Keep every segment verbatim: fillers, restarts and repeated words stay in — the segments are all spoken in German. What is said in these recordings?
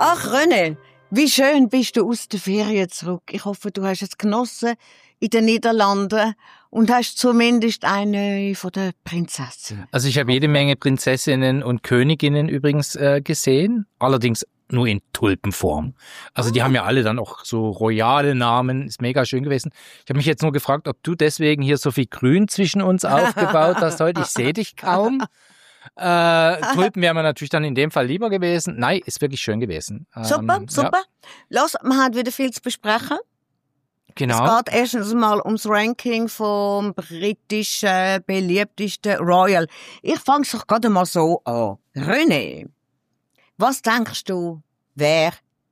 Ach, René, wie schön bist du aus der Ferien zurück. Ich hoffe, du hast es genossen in den Niederlanden und hast zumindest eine von den Prinzessinnen. Also ich habe jede Menge Prinzessinnen und Königinnen übrigens äh, gesehen, allerdings nur in Tulpenform. Also die haben ja alle dann auch so royale Namen, ist mega schön gewesen. Ich habe mich jetzt nur gefragt, ob du deswegen hier so viel Grün zwischen uns aufgebaut hast heute. Ich sehe dich kaum. Äh, Tulpen wären wir natürlich dann in dem Fall lieber gewesen. Nein, ist wirklich schön gewesen. Ähm, super, super. Ja. Los, man hat wieder viel zu besprechen. Genau. Es geht erstens mal ums Ranking vom britischen beliebtesten Royal. Ich fange es doch gerade mal so an. René, was denkst du, wer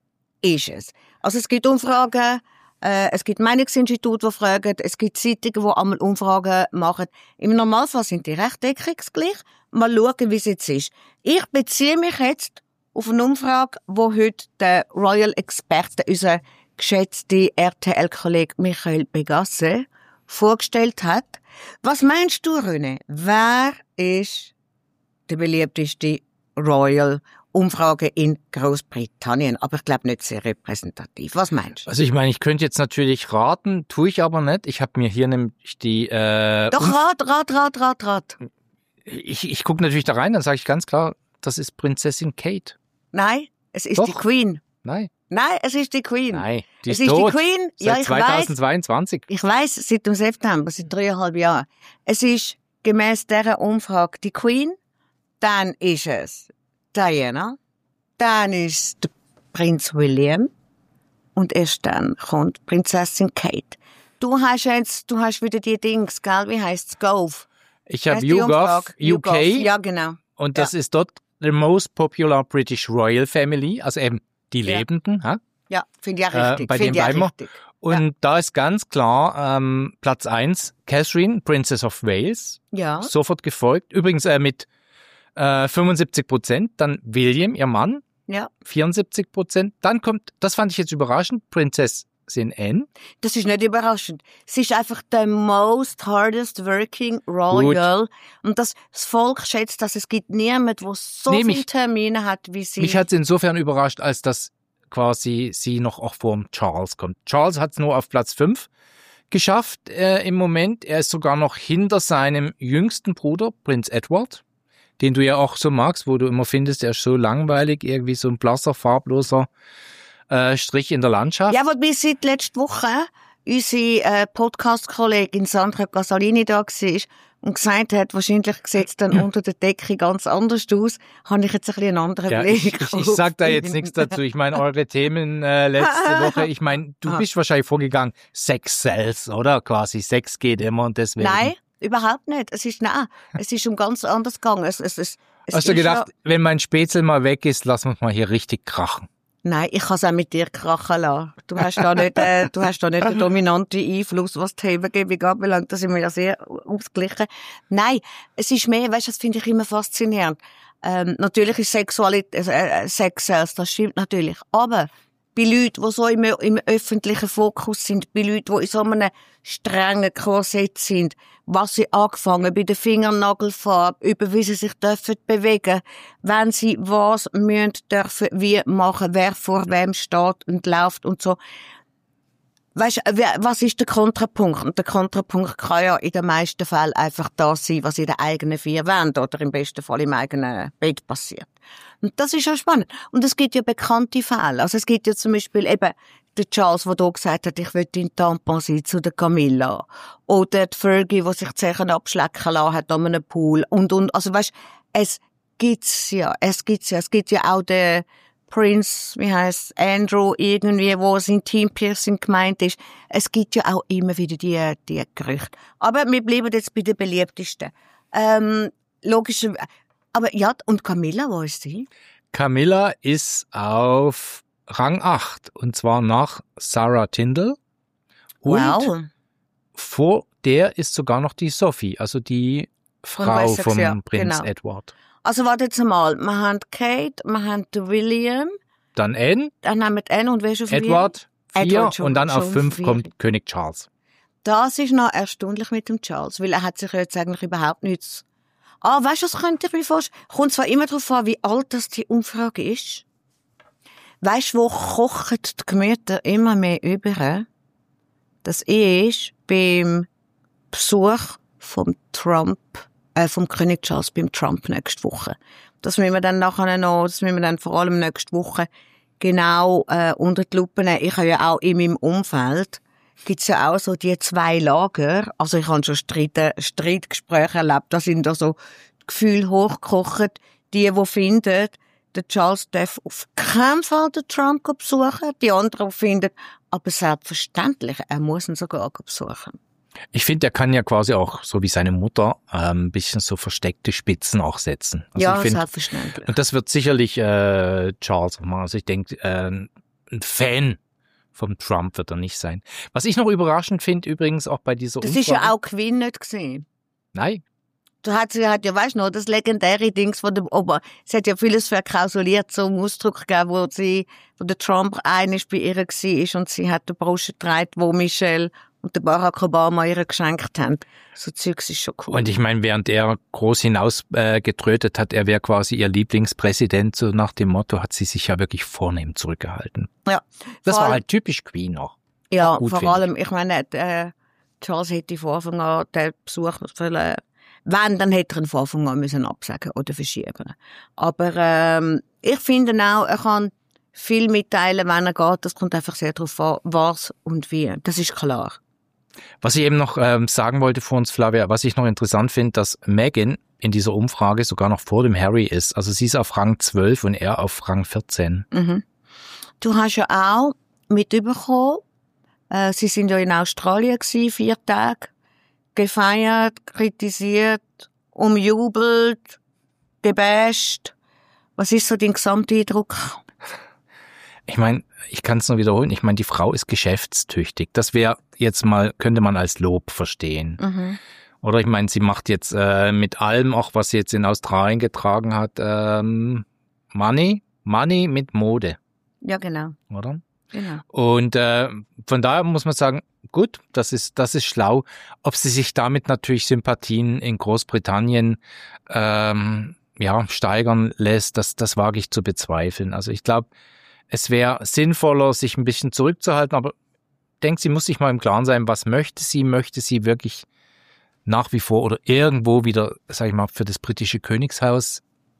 ist es? Also es gibt Umfragen, äh, es gibt Meinungsinstitute, die fragen, es gibt Zeitungen, die einmal Umfragen machen. Im Normalfall sind die recht deckungsgleich. Mal schauen, wie es jetzt ist. Ich beziehe mich jetzt auf eine Umfrage, die heute der Royal-Experte, unser geschätzter R T L-Kollege Michael Begasse, vorgestellt hat. Was meinst du, René? Wer ist der beliebteste Royal-Umfrage in Großbritannien? Aber ich glaube nicht sehr repräsentativ. Was meinst du? Also ich meine, ich könnte jetzt natürlich raten, tue ich aber nicht. Ich habe mir hier nämlich die... Äh, Doch, rat, rat, rat, rat, rat. Ich, ich gucke natürlich da rein, dann sage ich ganz klar, das ist Prinzessin Kate. Nein, es ist Doch. die Queen. Nein. Nein, es ist die Queen. Nein, die es ist, ist tot. die Queen. Seit Ja, ich zweitausendzweiundzwanzig. Weiss, ich weiss, seit dem September, seit dreieinhalb Jahren. Es ist gemäss dieser Umfrage die Queen, dann ist es Diana, dann ist der Prinz William und erst dann kommt Prinzessin Kate. Du hast jetzt, du hast wieder die Dings, gell? Wie heisst's? Gove. Ich habe YouGov, U K. Ja, genau. Und das ja. ist dort the most popular British Royal Family, also eben die ja. Lebenden. Ha? Ja, finde ich auch richtig. Äh, bei dem bleiben wir. Und ja. da ist ganz klar ähm, Platz eins, Catherine, Princess of Wales. Ja. Sofort gefolgt. Übrigens äh, mit äh, fünfundsiebzig Prozent. Dann William, ihr Mann. Ja. vierundsiebzig Prozent. Dann kommt, das fand ich jetzt überraschend, Prinzessin Anne. Das ist nicht überraschend. Sie ist einfach the most hardest working royal. Gut. Und das, das Volk schätzt, dass es gibt niemand, der so nee, viele Termine hat wie sie. Mich hat es insofern überrascht, als dass quasi sie noch auch vor Charles kommt. Charles hat es nur auf Platz fünf geschafft äh, im Moment. Er ist sogar noch hinter seinem jüngsten Bruder, Prinz Edward, den du ja auch so magst, wo du immer findest, er ist so langweilig, irgendwie so ein blasser, farbloser Äh, Strich in der Landschaft. Ja, wobei seit letzter Woche unsere äh, Podcast-Kollegin Sandra Casalini da war und gesagt hat, wahrscheinlich sieht es dann unter der Decke ganz anders aus, habe ich jetzt ein bisschen einen anderen ja, Blick. Ich, ich, ich sag da jetzt nichts dazu. Ich meine, eure Themen äh, letzte Woche, ich meine, du bist wahrscheinlich vorgegangen, Sex sells, oder? Quasi, Sex geht immer und deswegen. Nein, überhaupt nicht. Es ist, nein, es ist um ganz anders gegangen. Es, es, es, es Hast du gedacht, ja, wenn mein Spätzle mal weg ist, lass uns mal hier richtig krachen? Nein, ich kann es auch mit dir krachen lassen. Du hast da nicht, äh, du hast da nicht den dominanten Einfluss, was die Hebengebung anbelangt. Da sind wir ja sehr ausgeglichen. Nein, es ist mehr, weißt du, das finde ich immer faszinierend. Ähm, natürlich ist Sexualität, äh, Sex selbst, das stimmt natürlich. Aber bei Leuten, die so im, im öffentlichen Fokus sind, bei Leuten, die in so einem strengen Korsett sind, was sie angefangen bei der Fingernagelfarbe, über wie sie sich dürfen bewegen, wenn sie was müssen, dürfen, wie machen, wer vor wem steht und läuft und so. Weisst, was ist der Kontrapunkt? Und der Kontrapunkt kann ja in den meisten Fällen einfach das sein, was in den eigenen vier Wänden oder im besten Fall im eigenen Bett passiert. Und das ist ja spannend. Und es gibt ja bekannte Fälle. Also es gibt ja zum Beispiel eben der Charles, der hier gesagt hat, ich will in Tampon sein zu der Camilla. Oder die Fergie, die sich die Zehen abschlecken lassen hat an einem Pool. Und, und, also weisst, es gibt's ja, es gibt's ja, es gibt ja auch den Prince, wie heisst Andrew irgendwie, wo sein Team-Piercing gemeint ist. Es gibt ja auch immer wieder die, die Gerüchte. Aber wir bleiben jetzt bei den beliebtesten. Ähm, logisch, aber ja, und Camilla, wo ist sie? Camilla ist auf Rang acht, und zwar nach Sarah Tindall. Und wow. vor der ist sogar noch die Sophie, also die Frau vom ja, Prinz genau. Edward. Also warte jetzt mal, wir haben Kate, wir haben William. Dann Anne. Dann haben wir Anne und wer ist auf Edward, vier, Edward schon, und dann schon auf fünf vier. kommt König Charles. Das ist noch erstaunlich mit dem Charles, weil er hat sich jetzt eigentlich überhaupt nichts... Ah, weißt du, was könnte ich mir vorstellen? Kommt zwar immer darauf an, wie alt das die Umfrage ist. Weisst du, wo kochen die Gemüter immer mehr über? Das ist beim Besuch vom Trump, äh, vom König Charles beim Trump nächste Woche. Das müssen wir dann nachher noch, das müssen wir dann vor allem nächste Woche genau äh, unter die Lupe nehmen. Ich habe ja auch in meinem Umfeld gibt's ja auch so die zwei Lager. Also ich habe schon Streit, Streitgespräche erlebt. Da sind da so Gefühle hochgekocht. Die, die finden, der Charles darf auf keinen Fall den Trump besuchen. Die anderen finden, aber selbstverständlich, er muss ihn sogar besuchen. Ich finde, er kann ja quasi auch, so wie seine Mutter, ähm, ein bisschen so versteckte Spitzen auch setzen. Also ja, ich find, selbstverständlich. Und das wird sicherlich äh, Charles machen. Also ich denke, äh, ein Fan vom Trump wird er nicht sein. Was ich noch überraschend finde, übrigens auch bei dieser das Umfrage... Das ist ja auch Queen nicht gesehen. Nein. Du hat sie hat ja, weißt du noch, das legendäre Dings von dem Ober. Sie hat ja vieles verklausuliert zum Ausdruck gegeben, wo sie, wo der Trump einig bei ihr war und sie hat den Brust getragen, wo Michelle und der Barack Obama ihr geschenkt haben. So Zeugs ist schon cool. Und ich meine, während er groß hinaus äh, getrötet hat, er wäre quasi ihr Lieblingspräsident, so nach dem Motto, hat sie sich ja wirklich vornehm zurückgehalten. Ja. Das war allem, halt typisch Queen noch. Ja, gut, vor allem, ich, ich meine, äh, Charles hätte von Anfang an den Besuch sollen, wenn, dann hätte er ihn von Anfang an müssen absagen oder verschieben. Aber ähm, ich finde auch, er kann viel mitteilen, wenn er geht. Das kommt einfach sehr darauf an, was und wie. Das ist klar. Was ich eben noch ähm, sagen wollte vor uns, Flavia, was ich noch interessant finde, dass Meghan in dieser Umfrage sogar noch vor dem Harry ist. Also sie ist auf Rang zwölf und er auf Rang vierzehn. Mhm. Du hast ja auch mitbekommen, äh, sie sind ja in Australien gewesen, vier Tage, gefeiert, kritisiert, umjubelt, gebasht. Was ist so dein Gesamteindruck? Ich meine, ich kann es nur wiederholen. Ich meine, die Frau ist geschäftstüchtig. Das wäre jetzt mal, könnte man als Lob verstehen. Mhm. Oder ich meine, sie macht jetzt äh, mit allem, auch was sie jetzt in Australien getragen hat, ähm, Money, Money mit Mode. Ja, genau. Oder? Genau. Und äh, von daher muss man sagen, gut, das ist das ist schlau. Ob sie sich damit natürlich Sympathien in Großbritannien ähm, ja steigern lässt, das das wage ich zu bezweifeln. Also ich glaube, es wäre sinnvoller, sich ein bisschen zurückzuhalten, aber ich denke, sie muss sich mal im Klaren sein, was möchte sie? Möchte sie wirklich nach wie vor oder irgendwo wieder, sag ich mal, für das britische Königshaus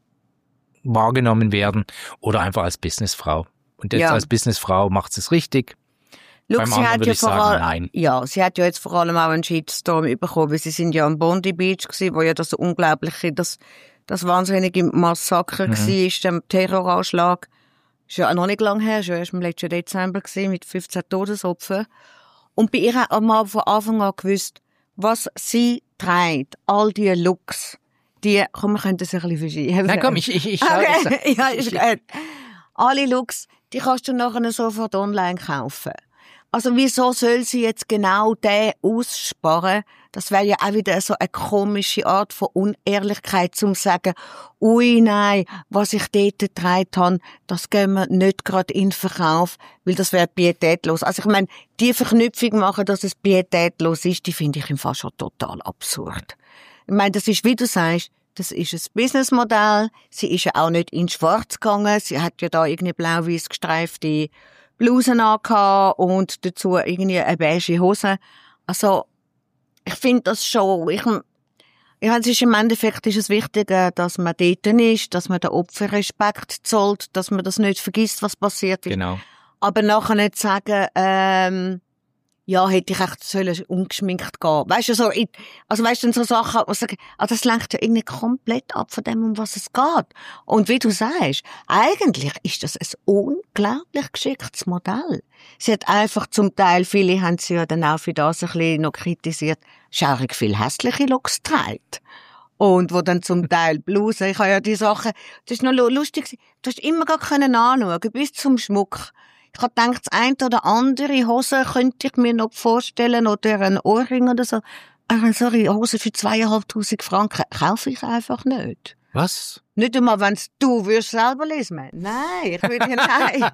wahrgenommen werden oder einfach als Businessfrau? Und jetzt ja. als Businessfrau macht sie es richtig. Look, Beim sie anderen hat würde ja ich vor sagen, allem, nein. Ja, sie hat ja jetzt vor allem auch einen Shitstorm bekommen, weil sie sind ja am Bondi Beach gewesen, wo ja das unglaubliche, das, das wahnsinnige Massaker mhm. war, der Terroranschlag. Ist ja auch noch nicht lange her, ist ja erst im letzten Dezember gewesen, mit fünfzehn Todesopfern. Und bei ihr hat man von Anfang an gewusst, was sie trägt, all die Looks, die, komm, wir können das ein bisschen verschieben. Nein, komm, ich, ich, ich, okay. ich, ja, ist gut. Alle Looks, die kannst du nachher sofort online kaufen. Also wieso soll sie jetzt genau den aussparen? Das wäre ja auch wieder so eine komische Art von Unehrlichkeit, zum sagen, ui nein, was ich dort getragen habe, das gehen wir nicht gerade in den Verkauf, weil das wäre pietätlos. Also ich meine, die Verknüpfung machen, dass es pietätlos ist, die finde ich im Fall schon total absurd. Ich meine, das ist, wie du sagst, das ist ein Businessmodell. Sie ist ja auch nicht in Schwarz gegangen. Sie hat ja da irgendwie blau-weiß gestreifte Blusen angehabt und dazu irgendwie eine beige Hose. Also, ich finde das schon, ich, ich meine, es ist im Endeffekt ist es wichtig, dass man dort ist, dass man den Opfer Respekt zollt, dass man das nicht vergisst, was passiert ist. Genau. Aber nachher nicht sagen, ähm, ja, hätte ich echt sollen ungeschminkt gehen. Weißt du, so, also weißt du, so Sachen, was sagen, also das lenkt ja irgendwie komplett ab von dem, um was es geht. Und wie du sagst, eigentlich ist das ein unglaublich geschicktes Modell. Sie hat einfach zum Teil, viele haben sie ja dann auch für das ein bisschen noch kritisiert, schaurig viel hässliche Looks trägt. Und wo dann zum Teil Blusen, ich habe ja die Sachen, das ist noch lustig, du hast immer gar können anschauen, bis zum Schmuck. Ich habe gedacht, das eine oder andere Hose könnte ich mir noch vorstellen oder ein Ohrring oder so. Aber sorry, Hose für zweieinhalbtausend Franken kaufe ich einfach nicht. Was? Nicht einmal, wenn du würdest selber lesen. Nein, ich würde ja nein.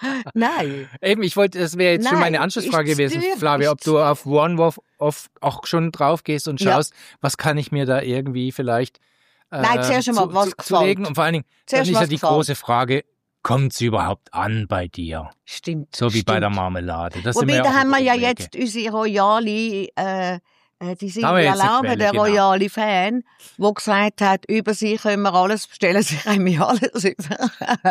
Nein. Eben, ich wollte, das wäre jetzt nein, schon meine Anschlussfrage gewesen, Flavia, ob du auf OneWolf auch schon drauf gehst und schaust, ja. was kann ich mir da irgendwie vielleicht äh, nein, zuerst einmal, zu, was zu, zulegen. Und vor allen Dingen, zuerst dann ist ja die gefällt. große Frage, kommt sie überhaupt an bei dir? Stimmt. So wie stimmt. bei der Marmelade. Das Wobei, sind wir da auch haben wir ja Umwege. jetzt unsere royale, äh, äh, die Da haben wir jetzt eine Silvia Lauber, Quelle, der genau. royale Fan, der gesagt hat, über sie können wir alles bestellen, sie können mir alles über.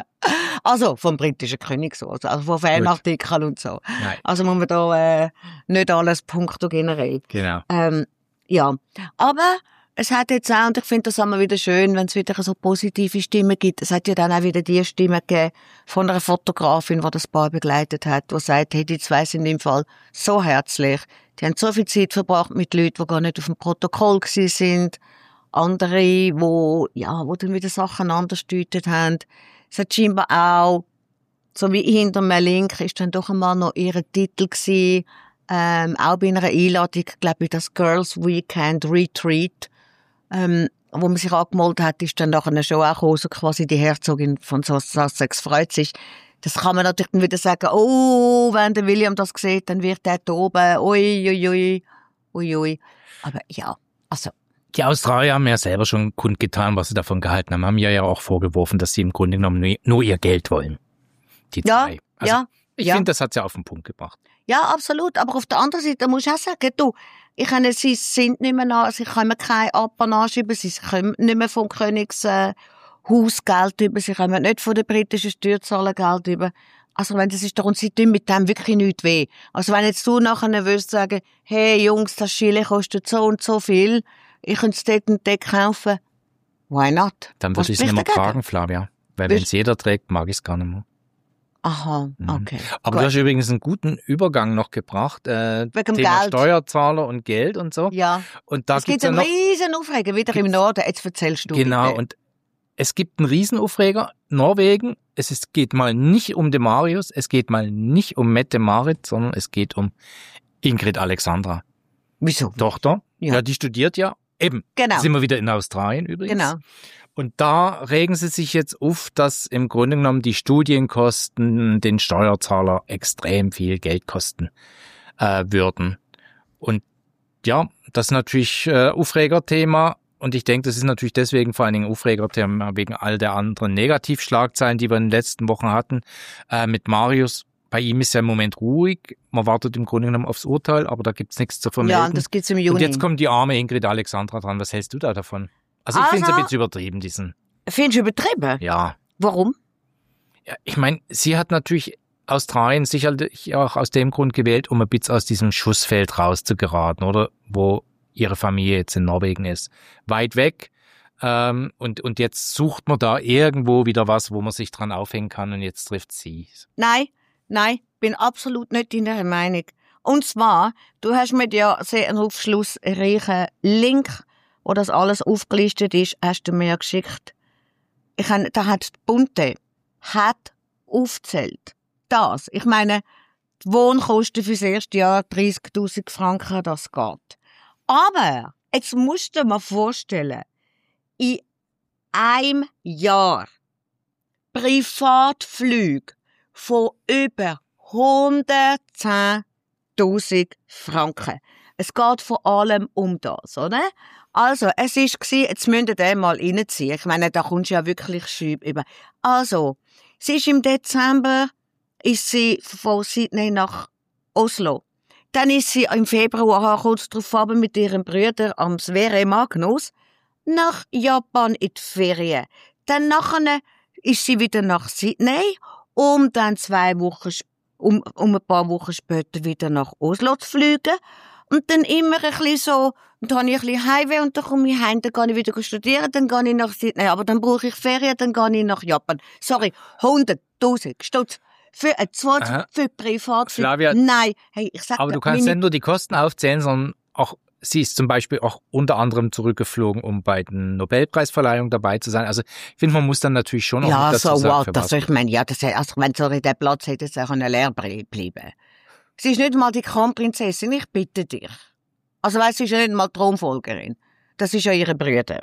Also, vom britischen König so, also von Fanartikeln und so. Nein. Also muss man da äh, nicht alles punkto generell. Genau. Ähm, ja, aber es hat jetzt auch, und ich finde das immer wieder schön, wenn es wieder so positive Stimmen gibt. Es hat ja dann auch wieder die Stimme gegeben von einer Fotografin, die das Paar begleitet hat, die sagt, hey, die zwei sind im Fall so herzlich. Die haben so viel Zeit verbracht mit Leuten, die gar nicht auf dem Protokoll gewesen sind. Andere, wo, ja, wo dann wieder Sachen anders gedeutet haben. Es hat scheinbar auch, so wie hinter mir Link, ist dann doch einmal noch ihr Titel gewesen, ähm, auch bei einer Einladung, glaube ich, das Girls Weekend Retreat, ähm, wo man sich angemeldet hat, ist dann nachher schon auch gekommen, so quasi die Herzogin von Sussex freut sich. Das kann man natürlich dann wieder sagen, oh, wenn der William das sieht, dann wird der toben, ui, ui, ui, ui, ui. Aber ja, also. Die Australier haben ja selber schon kundgetan, was sie davon gehalten haben. Haben ja ja auch vorgeworfen, dass sie im Grunde genommen nur, nur ihr Geld wollen. Die Ja, zwei. Also, ja. ich ja. finde, das hat sie auf den Punkt gebracht. Ja, absolut. Aber auf der anderen Seite muss ich auch sagen, du, ich meine, sie sind nicht mehr nach, sie können keine Apanage über, sie kommen nicht mehr vom Königshaus äh, Geld über, sie kommen nicht von den britischen Steuerzahler Geld über. Also, wenn das ist doch, und sie tun mit dem wirklich nichts weh. Also, wenn jetzt du nachher würdest sagen, hey, Jungs, das Chili kostet so und so viel, ich könnte es dort und dort kaufen. Why not? Dann Was würde ich es nicht mehr spricht dagegen? tragen, Flavia. Weil Würd- wenn es jeder trägt, mag ich es gar nicht mehr. Aha, Mhm. okay. Aber Gut. du hast übrigens einen guten Übergang noch gebracht. Äh, Wegen dem Thema Geld. Steuerzahler und Geld und so. Ja. Und da Es gibt gibt's ja einen noch, riesen Aufreger wieder im Norden. Jetzt erzählst du genau, bitte. und es gibt einen Riesenaufreger. Norwegen, es ist, geht mal nicht um den Marius, es geht mal nicht um Mette-Marit, sondern es geht um Ingrid Alexandra. Wieso? Tochter. Ja. Ja, die studiert ja. Eben. Genau. Sind wir wieder in Australien übrigens. Genau. Und da regen sie sich jetzt auf, dass im Grunde genommen die Studienkosten den Steuerzahler extrem viel Geld kosten äh, würden. Und ja, das ist natürlich äh, Aufregerthema. Und ich denke, das ist natürlich deswegen vor allen Dingen Aufregerthema wegen all der anderen Negativschlagzeilen, die wir in den letzten Wochen hatten. Äh, mit Marius, bei ihm ist ja im Moment ruhig. Man wartet im Grunde genommen aufs Urteil, aber da gibt's nichts zu vermelden. Ja, und das gibt's im Juni. Und jetzt kommt die arme Ingrid Alexandra dran. Was hältst du da davon? Also ich finde es Also- ein bisschen übertrieben, diesen. Findest du übertrieben? Ja. Warum? Ja, ich meine, sie hat natürlich Australien sicherlich auch aus dem Grund gewählt, um ein bisschen aus diesem Schussfeld rauszugeraten, oder? Wo ihre Familie jetzt in Norwegen ist. Weit weg. Ähm, und, und jetzt sucht man da irgendwo wieder was, wo man sich dran aufhängen kann, und jetzt trifft sie. Nein, nein, bin absolut nicht deiner Meinung. Und zwar, du hast mir ja sehr einen aufschlussreichen Link, wo das alles aufgelistet ist, hast du mir ja geschickt. Ich habe, da hat die Bunte hat aufgezählt. Das, ich meine, die Wohnkosten fürs erste Jahr dreißigtausend Franken, das geht. Aber, jetzt musst du dir mal vorstellen, in einem Jahr Privatflüge von über hundertzehntausend Franken. Es geht vor allem um das, oder? Also, es war, jetzt müsst ihr den mal reinziehen. Ich meine, da kommst du ja wirklich schüb über. Also, sie ist im Dezember, ist sie von Sydney nach Oslo. Dann ist sie im Februar kurz darauf aber mit ihrem Bruder am Sverre Magnus nach Japan in die Ferien. Dann nachher ist sie wieder nach Sydney, um dann zwei Wochen, um, um ein paar Wochen später wieder nach Oslo zu fliegen. Und dann immer ein bisschen so, und dann habe ich ein bisschen Heimweh und dann komme ich heim, dann gehe ich wieder studieren, dann gehe ich nach Sydney, aber dann brauche ich Ferien, dann gehe ich nach Japan. Sorry, hunderttausend Stutz. Für ein zweites, Aha. für Privatflug. Flavia, Nein, hey, ich sag aber dir, du kannst meine- nicht nur die Kosten aufzählen, sondern auch, sie ist zum Beispiel auch unter anderem zurückgeflogen, um bei den Nobelpreisverleihungen dabei zu sein. Also ich finde, man muss dann natürlich schon auch Ja, mit dazu so sagen, what, für das was. soll ich meine, ja, das, also wenn sorry, der Platz hätte es auch leer bleiben. Sie ist nicht mal die Kronprinzessin, ich bitte dich. Also weißt, sie ist ja nicht mal Thronfolgerin. Das ist ja ihre Brüder.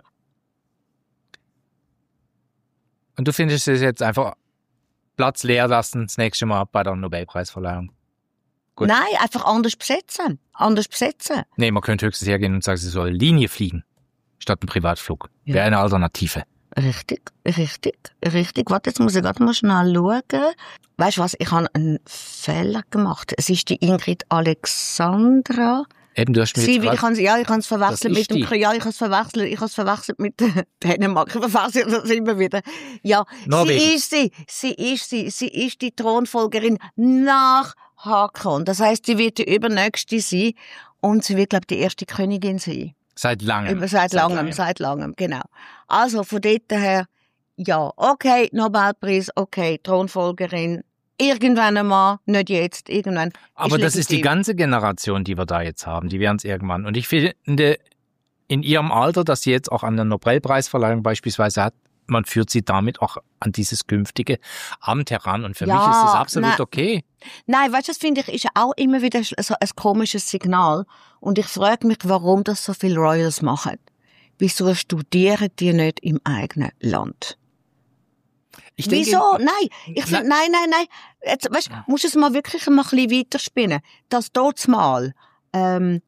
Und du findest es jetzt einfach Platz leer lassen, das nächste Mal bei der Nobelpreisverleihung? Gut. Nein, einfach anders besetzen. Anders besetzen. Nee, man könnte höchstens hergehen und sagen, sie soll Linie fliegen, statt ein Privatflug. Ja. Wäre eine Alternative. Richtig, richtig, richtig. Warte, jetzt muss ich gerade mal schnell schauen. Weißt du was, ich habe einen Fehler gemacht. Es ist die Ingrid Alexandra. Eben, du hast mir Sie, jetzt grad, ich habe ja, ich habe es verwechselt mit dem, die. ja, ich habe es verwechselt, ich habe es verwechselt mit Dänemark. Ich verwechsel das immer wieder. Ja, Norwegen. sie ist sie, sie ist sie, sie ist die Thronfolgerin nach Haakon. Das heisst, sie wird die übernächste sein und sie wird, glaube ich, die erste Königin sein. Seit langem. Über, seit, seit langem, langem, seit langem, genau. Also, von dort her, ja, okay, Nobelpreis, okay, Thronfolgerin, irgendwann einmal, nicht jetzt, irgendwann. Aber ist das ist die legitim. ganze Generation, die wir da jetzt haben, die werden es irgendwann. Und ich finde, in ihrem Alter, dass sie jetzt auch an der Nobelpreisverleihung beispielsweise hat, man führt sie damit auch an dieses künftige Amt heran. Und für Ja, mich ist das absolut nein. okay. Nein, weißt du, das finde ich, ist auch immer wieder so ein komisches Signal. Und ich frage mich, warum das so viele Royals machen. Wieso studieren die nicht im eigenen Land? Ich denke, Wieso? Nein. Ich finde, nein, nein, nein. Jetzt, weißt, du, musst du es mal wirklich mal ein bisschen weiterspinnen. Das dort mal, ähm,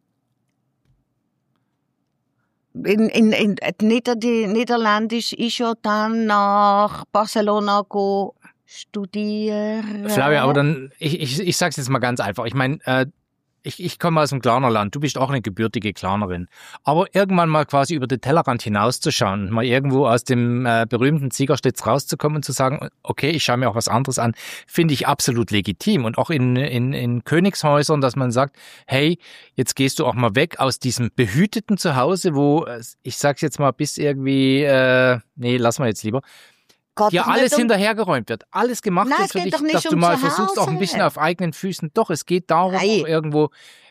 in, in, in, Nieder, die Niederländisch ist ja dann nach Barcelona go studieren. Flavia, aber dann, ich, ich, ich sag's jetzt mal ganz einfach. Ich meine, äh, ich, ich komme aus dem Klarnerland. Du bist auch eine gebürtige Klarnerin. Aber irgendwann mal quasi über den Tellerrand hinauszuschauen, mal irgendwo aus dem äh, berühmten Ziegerstitz rauszukommen und zu sagen, okay, ich schaue mir auch was anderes an, finde ich absolut legitim. Und auch in, in, in Königshäusern, dass man sagt, hey, jetzt gehst du auch mal weg aus diesem behüteten Zuhause, wo, ich sag's jetzt mal, bis irgendwie, äh, nee, lassen wir jetzt lieber, Geht dir doch alles nicht um- hinterhergeräumt wird, alles gemacht Nein, wird es für geht dich, doch nicht dass du um mal zu versuchst, auch ein Hause. bisschen auf eigenen Füßen. Doch, es geht darum, Nein. auch irgendwo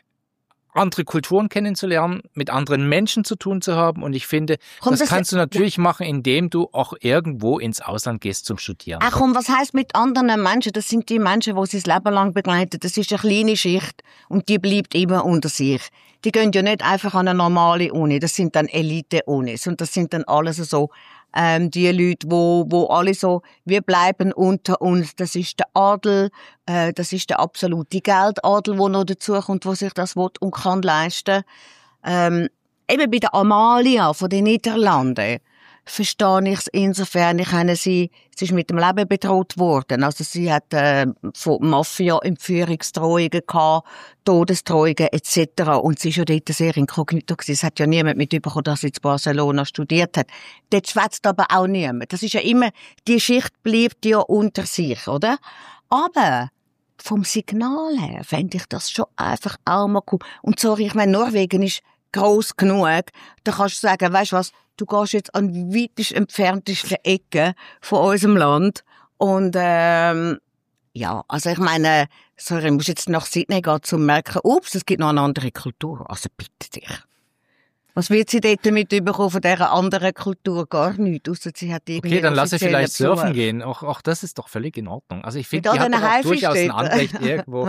andere Kulturen kennenzulernen, mit anderen Menschen zu tun zu haben. Und ich finde, Komm, das das- kannst du natürlich machen, indem du auch irgendwo ins Ausland gehst zum Studieren. Ach komm, was heisst mit anderen Menschen? Das sind die Menschen, die sie das Leben lang begleiten. Das ist eine kleine Schicht und die bleibt immer unter sich. Die gehen ja nicht einfach an eine normale Uni. Das sind dann Elite-Unis und das sind dann alles so ähm, die Leute, wo wo alle so, wir bleiben unter uns. Das ist der Adel, äh, das ist der absolute Geldadel, der noch dazu kommt, der sich das will und kann leisten. Ähm, eben bei der Amalia von den Niederlanden verstehe ich es insofern. Ich meine, sie, sie ist mit dem Leben bedroht worden. Also sie hat äh, von Mafia-Entführungsdrohungen gehabt, Todesdrohungen et cetera. Und sie ist ja dort sehr inkognito gewesen. Es hat ja niemand mitbekommen, dass sie in Barcelona studiert hat. Dort schwätzt aber auch niemand. Das ist ja immer, die Schicht bleibt ja unter sich, oder? Aber vom Signal her fände ich das schon einfach auch mal cool. Und sorry, ich meine, Norwegen ist gross genug, da kannst du sagen, weisst du was, du gehst jetzt an die weitest entferntesten Ecke von unserem Land und ähm, ja, also ich meine, sorry, ich muss jetzt nach Sydney gehen, um zu merken, ups, es gibt noch eine andere Kultur, also bitte dich. Was wird sie dort damit bekommen von dieser anderen Kultur? Gar nichts, ausser sie hat irgendwie Okay, dann lass sie offiziellen vielleicht surfen Besuch. gehen. Auch, auch das ist doch völlig in Ordnung. Also ich Mit finde, die all hat diesen doch auch Haifisch durchaus ein dort. Anrecht irgendwo.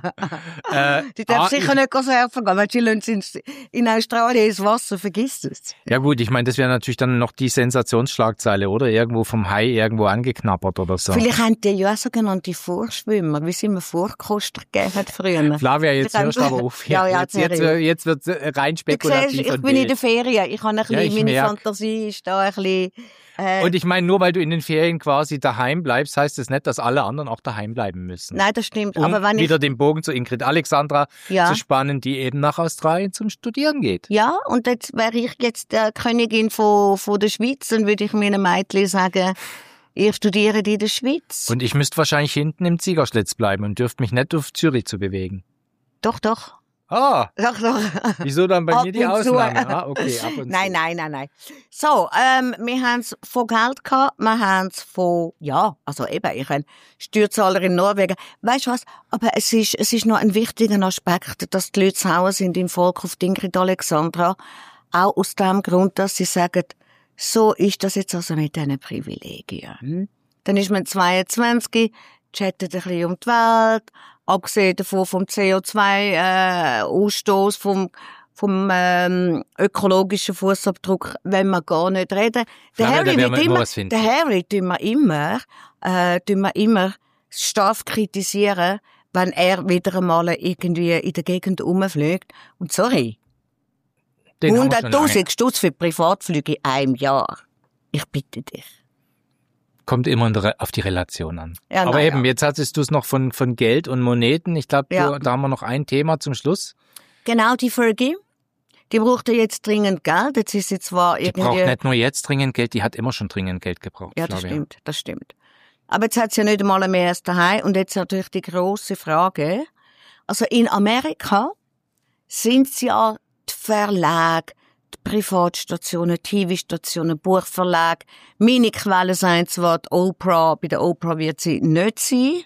äh, Die darf ah, sicher nicht surfen gehen, weil sie lassen sie in Australien ins Wasser, vergiss es. Ja gut, ich meine, das wäre natürlich dann noch die Sensationsschlagzeile, oder? Irgendwo vom Hai irgendwo angeknabbert oder so. Vielleicht haben die ja auch sogenannte Vorschwimmer, wie es immer Vorkoster gegeben hat früher. Flavia, jetzt Vielleicht hörst du haben- aber auf. Ja, ja, jetzt, jetzt, seriös. jetzt wird es rein Du spekulativ. siehst, ich und bin in wild. der Ferien, ich habe ein bisschen, Ja, ich meine merk. Fantasie ist da ein bisschen, äh, Und ich meine, nur weil du in den Ferien quasi daheim bleibst, heißt das nicht, dass alle anderen auch daheim bleiben müssen. nein, das stimmt, Um aber wenn ich, wieder den Bogen zu Ingrid Alexandra Ja. zu spannen, die eben nach Australien zum Studieren geht. ja, und jetzt wäre ich jetzt der Königin von, von der Schweiz, dann würde ich meinen Mädchen sagen, ihr studiert in der Schweiz. Und ich müsste wahrscheinlich hinten im Ziegerschlitz bleiben und dürfte mich nicht auf Zürich zu bewegen. Doch, doch. Ah, Doch, doch. wieso dann bei Ab mir die und zu. Ausnahme? Ah, okay, ab und Nein, zu. nein, nein, nein. So, ähm, wir haben es von Geld gehabt, wir haben es von, ja, also eben, ich bin Steuerzahler in Norwegen. Weißt du was? Aber es ist, es ist noch ein wichtiger Aspekt, dass die Leute sauer sind im Volk auf die Ingrid Alexandra. Auch aus dem Grund, dass sie sagen, so ist das jetzt also mit diesen Privilegien. Hm? Dann ist man zweiundzwanzig, chattet ein bisschen um die Welt, abgesehen davon vom C O zwei Ausstoß, vom, vom ähm, ökologischen Fußabdruck, wenn wir gar nicht reden. Der Flavia, da Harry werden wir wird immer immer, was finden. der Harry tun wir immer, äh, tun wir immer scharf kritisieren, wenn er wieder einmal irgendwie in der Gegend rumfliegt. Und sorry, Den haben wir schon lange. hunderttausend Stutz für Privatflüge in einem Jahr. Ich bitte dich. Kommt immer auf die Relation an. Ja, Aber eben, ja. jetzt hattest du es noch von, von Geld und Moneten. Ich glaube, Ja. da haben wir noch ein Thema zum Schluss. Genau, die Fergie, die braucht ja jetzt dringend Geld. Jetzt ist sie zwar Die irgendwie... braucht nicht nur jetzt dringend Geld, die hat immer schon dringend Geld gebraucht. Ja, das Flavia. stimmt, das stimmt. Aber jetzt hat sie ja nicht einmal mehr erst daheim. Und jetzt natürlich die grosse Frage. Also in Amerika sind es ja die Verlage, die Privatstationen, T V-Stationen, Buchverlage. Meine Quellen sagen zwar, die Oprah, bei der Oprah wird sie nicht sein.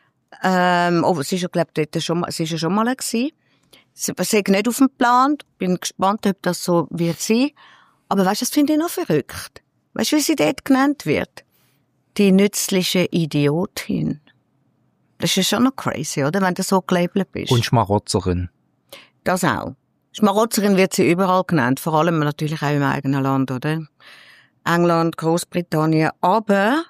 Ähm, aber sie ist ja, glaube ich, dort schon mal, sie ist ja schon mal gewesen. Sie ist nicht auf dem Plan. Bin gespannt, ob das so wird sein. Aber weißt du, das finde ich noch verrückt. Weißt du, wie sie dort genannt wird? Die nützliche Idiotin. Das ist ja schon noch crazy, oder? Wenn du so gelabelt bist. Und Schmarotzerin. Das auch. Schmarotzerin wird sie überall genannt. Vor allem natürlich auch im eigenen Land, oder? England, Großbritannien. Aber,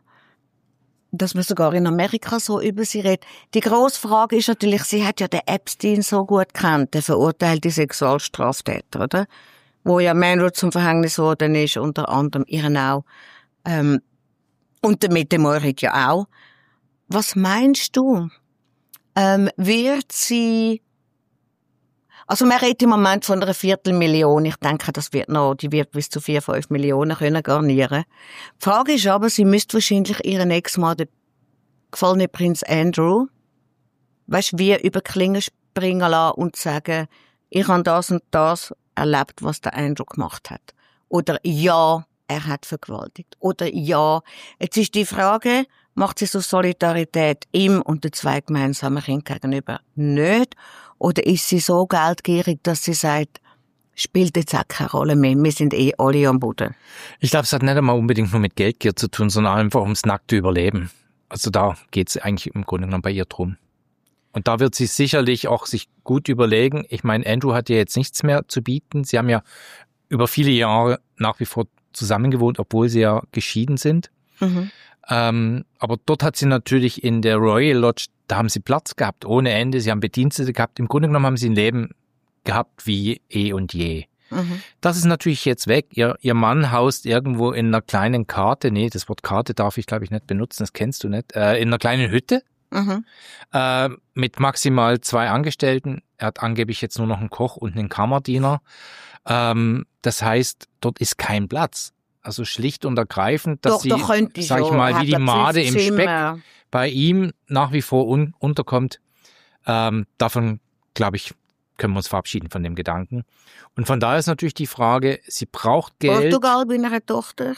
dass man sogar in Amerika so über sie redet. Die grosse Frage ist natürlich, sie hat ja den Epstein so gut gekannt, den verurteilten Sexualstraftäter, oder? Wo ja Manroth zum Verhängnis worden ist, unter anderem ihren auch. Ähm, und damit dem Moritz ja auch. Was meinst du? Ähm, wird sie, also man redet im Moment von einer Viertelmillion. Ich denke, das wird noch, die wird bis zu vier, fünf Millionen können garnieren. Die Frage ist aber, sie müsste wahrscheinlich ihren Ex-Mann, den gefallenen Prinz Andrew, weisst, wie über die Klinge springen lassen und sagen, ich habe das und das erlebt, was der Andrew gemacht hat. Oder ja, er hat vergewaltigt. Oder ja, jetzt ist die Frage, macht sie so Solidarität ihm und den zwei gemeinsamen Kindern gegenüber nicht? Oder ist sie so geldgierig, dass sie sagt, spielt jetzt auch keine Rolle mehr, wir sind eh alle am Boden? Ich glaube, es hat nicht einmal unbedingt nur mit Geldgier zu tun, sondern einfach ums nackte Überleben. Also da geht's eigentlich im Grunde genommen bei ihr drum. Und da wird sie sicherlich auch sich gut überlegen. Ich meine, Andrew hat ja jetzt nichts mehr zu bieten. Sie haben ja über viele Jahre nach wie vor zusammengewohnt, obwohl sie ja geschieden sind. Mhm. Ähm, aber dort hat sie natürlich in der Royal Lodge, da haben sie Platz gehabt, ohne Ende. Sie haben Bedienstete gehabt. Im Grunde genommen haben sie ein Leben gehabt wie eh und je. Mhm. Das ist natürlich jetzt weg. Ihr, ihr Mann haust irgendwo in einer kleinen Karte, nee, das Wort Karte darf ich glaube ich nicht benutzen, das kennst du nicht, äh, in einer kleinen Hütte. Mhm. Äh, mit maximal zwei Angestellten. Er hat angeblich jetzt nur noch einen Koch und einen Kammerdiener. Ähm, das heißt, dort ist kein Platz. Also schlicht und ergreifend, dass Doch, doch, sie, könnte ich sag ich schon. mal, Hat wie die er Made fünf im Speck Zimmer. bei ihm nach wie vor un- unterkommt. Ähm, davon, glaube ich, können wir uns verabschieden von dem Gedanken. Und von daher ist natürlich die Frage, sie braucht Geld. Portugal bei einer Tochter.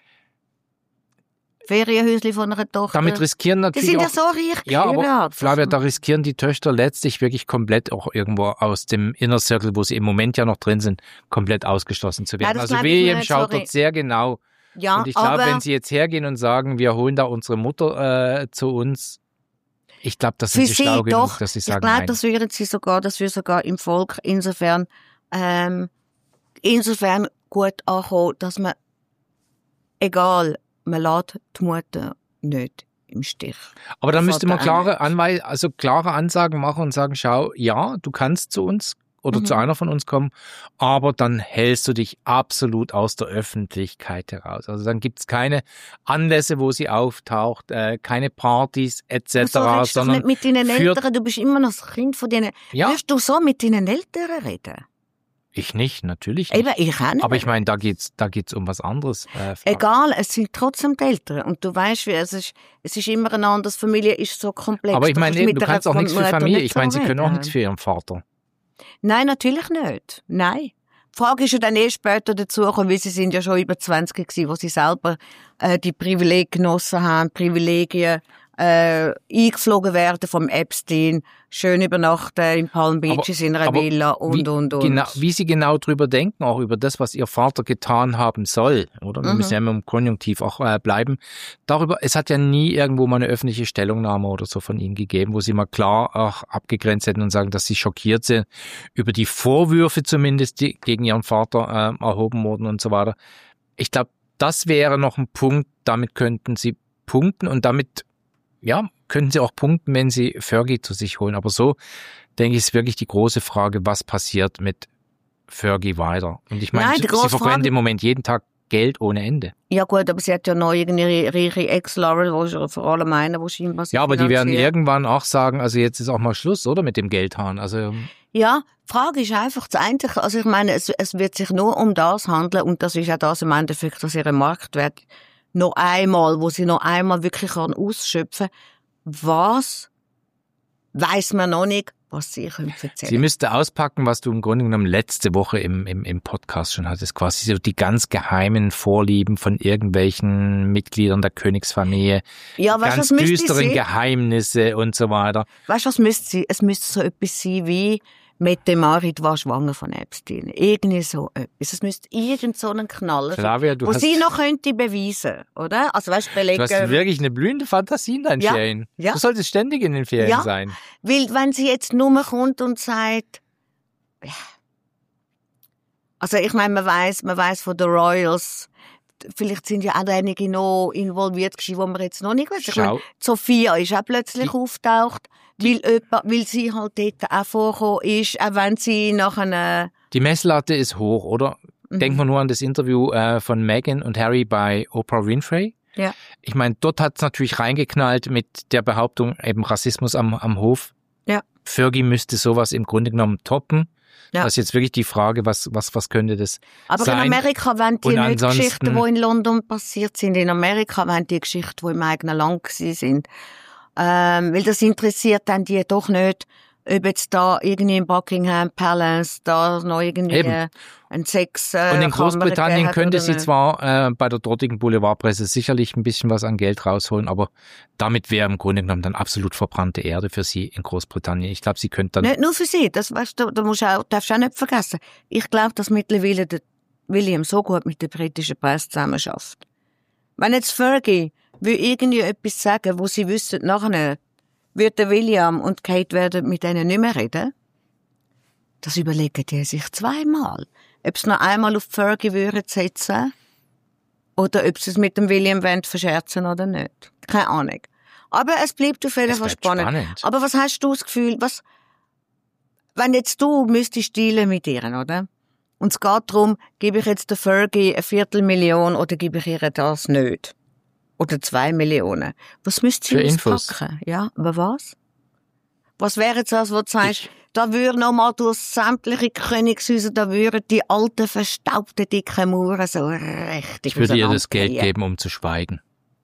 Ferienhäusli von einer Tochter. Damit riskieren die natürlich sind ja auch, so reich. ja, aber geheiratet. Flavia, da riskieren die Töchter letztlich wirklich komplett auch irgendwo aus dem Inner Circle, wo sie im Moment ja noch drin sind, komplett ausgeschlossen zu werden. Nein, das Also glaub ich William nicht, schaut sorry. dort sehr genau. Ja, Und ich glaube, aber wenn sie jetzt hergehen und sagen, wir holen da unsere Mutter äh, zu uns, ich glaube, das sind für sie sie schlau genug, doch. dass sie Ich sagen, glaube, nein. das würden sie sogar, das würde sogar im Volk insofern, ähm, insofern gut ankommen, dass man, egal, man lässt die Mutter nicht im Stich. Aber dann müsste man Vater auch klare Anweis, also klare Ansagen machen und sagen, schau, ja, du kannst zu uns oder Mhm. zu einer von uns kommen, aber dann hältst du dich absolut aus der Öffentlichkeit heraus. Also dann gibt's keine Anlässe, wo sie auftaucht, äh, keine Partys et So cetera, redest du doch sondern nicht mit deinen führt- Eltern, du bist immer noch das Kind von denen. ja, Wirst du so mit deinen Eltern reden? ich nicht, natürlich nicht. Eben, ich auch nicht. Aber ich meine, da geht's, da geht's um was anderes. Äh, Frau- Egal, es sind trotzdem die Eltern. Und du weißt, wie es ist, es ist immer eine andere Familie, ist so komplex. aber ich Du meine, kannst eben, mit du der kannst auch nichts für Mutter Familie. nicht Ich meine, so sie können auch reden. nichts für ihren Vater. Nein, natürlich nicht. Nein. Die Frage ist ja dann erst später dazugekommen, weil sie sind ja schon über zwanzig gewesen, wo sie selber äh, die Privilegien genossen haben, Privilegien äh, eingeflogen werden vom Epstein, schön übernachten in Palm Beaches in einer aber Villa und, wie, und, und. Genau, wie sie genau drüber denken, auch über das, was ihr Vater getan haben soll, oder? Wir Mhm. müssen ja immer im Konjunktiv auch äh, bleiben. Darüber, es hat ja nie irgendwo mal eine öffentliche Stellungnahme oder so von ihnen gegeben, wo sie mal klar auch abgegrenzt hätten und sagen, dass sie schockiert sind über die Vorwürfe zumindest, die gegen ihren Vater äh, erhoben wurden und so weiter. Ich glaube, das wäre noch ein Punkt, damit könnten sie punkten und damit, ja, könnten sie auch punkten, wenn sie Fergie zu sich holen. Aber so, denke ich, ist wirklich die große Frage, was passiert mit Fergie weiter. Und ich meine, Nein, sie, die sie grosse verbrennt Frage- im Moment jeden Tag Geld ohne Ende. Ja gut, aber sie hat ja noch irgendeine reiche Ex-Laurel, wo sie vor allem einen, wo scheinbar Ja, aber die werden irgendwann auch sagen, also jetzt ist auch mal Schluss, oder, mit dem Geldhahn. Also ja, die Frage ist einfach das Einzige, also ich meine, es, es wird sich nur um das handeln und das ist ja das im Endeffekt, dass ihre Marktwert noch einmal, wo sie noch einmal wirklich kann ausschöpfen. Was weiss man noch nicht, was sie können erzählen. Sie müsste auspacken, was du im Grunde genommen letzte Woche im, im, im Podcast schon hattest, quasi so die ganz geheimen Vorlieben von irgendwelchen Mitgliedern der Königsfamilie, ja, weißt, ganz was düsteren sie? Geheimnisse und so weiter. Weißt du, was müsste sie? Es müsste so etwas sein wie Mette Marit war schwanger von Epstein. Irgendwie so etwas. Es müsste irgend so einen Knaller Flavia, du wo hast, sie noch könnte beweisen, oder? Also weißt, belegen. Du hast wirklich eine blühende Fantasie in deinen ja, Ferien. Ja. Du solltest ständig in den Ferien ja, sein. Weil wenn sie jetzt nur kommt und sagt, ja. Also ich meine, man weiss, man weiss von den Royals, vielleicht sind ja auch einige noch involviert gewesen, wo man jetzt noch nicht weiß. Ich meine, Sophia ist auch plötzlich die, auftaucht, weil, jemand, weil sie halt dort auch vorgekommen ist, auch wenn sie nach einer... Die Messlatte ist hoch, oder? Mhm. Denkt man nur an das Interview äh, von Meghan und Harry bei Oprah Winfrey. Ja. Ich meine, dort hat es natürlich reingeknallt mit der Behauptung, eben Rassismus am, am Hof. Ja. Fergie müsste sowas im Grunde genommen toppen. Ja. Das ist jetzt wirklich die Frage, was, was, was könnte das Aber sein? Aber in Amerika wollen die nicht Geschichten, die in London passiert sind. In Amerika wollen die Geschichten, die im eigenen Land gewesen sind. Ähm, weil das interessiert dann die doch nicht, ob jetzt da irgendwie im Buckingham Palace da noch irgendwie Eben. ein Sex äh, Und in Großbritannien könnte sie zwar äh, bei der dortigen Boulevardpresse sicherlich ein bisschen was an Geld rausholen, aber damit wäre im Grunde genommen dann absolut verbrannte Erde für sie in Großbritannien. Ich glaube, sie könnte dann... Nicht nur für sie, das weißt du, da musst auch, darfst du auch nicht vergessen. Ich glaube, dass mittlerweile der William so gut mit der britischen Presse zusammenarbeitet. Wenn jetzt Fergie will irgendwie etwas sagen, wo sie wissen, nachher wird der William und Kate werden mit denen nicht mehr reden, das überlegen die sich zweimal. Ob sie noch einmal auf Fergie würden setzen oder ob sie es mit dem William wollen verscherzen oder nicht. Keine Ahnung. Aber es bleibt auf jeden Fall spannend. spannend. Aber was hast du das Gefühl, was, wenn jetzt du müsstest dealen mit ihr, oder? Und es geht darum, gebe ich jetzt der Fergie eine Viertelmillion oder gebe ich ihr das nicht? Oder zwei Millionen. Was müsst ihr auspacken? Ja, aber was? Was wäre jetzt das, was du sagst, ich, da würde noch mal durch sämtliche Königshäuser, da würden die alten, verstaubten, dicken Mauern so richtig Ich würde ihr das Geld geben, um zu schweigen.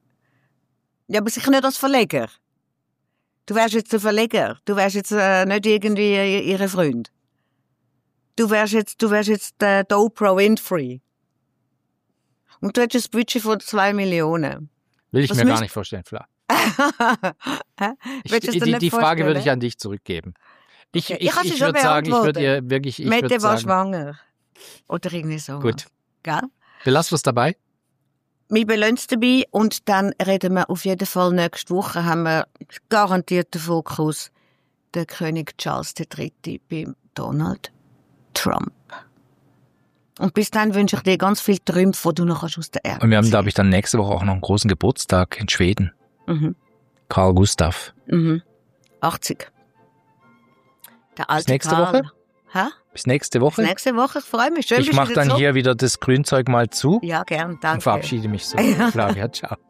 Ja, aber sicher nicht als Verleger. Du wärst jetzt der Verleger. Du wärst jetzt äh, nicht irgendwie ihre Freund. Du wärst jetzt, du wärst jetzt äh, die Oprah Winfrey. Und du hättest ein Budget von zwei Millionen. Will ich Was mir müsst... gar nicht vorstellen, Fla. ich, die die, die Frage würde ich an dich zurückgeben. Ich, okay. ich, ich, ich würde sagen, ich würde ihr wirklich... Ich Mette würd war sagen, schwanger. Oder irgendwie so. Gut. Gell? Belassen wir es dabei? Wir belassen es dabei und dann reden wir auf jeden Fall nächste Woche, haben wir garantiert den Fokus, der König Charles der Dritte beim Donald Trump. Und bis dann wünsche ich dir ganz viel Trümpf, die du noch aus der Erde Und wir haben, glaube ich, dann nächste Woche auch noch einen großen Geburtstag in Schweden. Mhm. Carl Gustav. Mhm. achtzig. Der alte Bis nächste Karl. Woche? Hä? Bis nächste Woche? Bis nächste Woche, ich freue mich. Schön, ich mache dann zurück. Hier wieder das Grünzeug mal zu. Ja, gern, danke. Und verabschiede mich so. Flavia, ciao.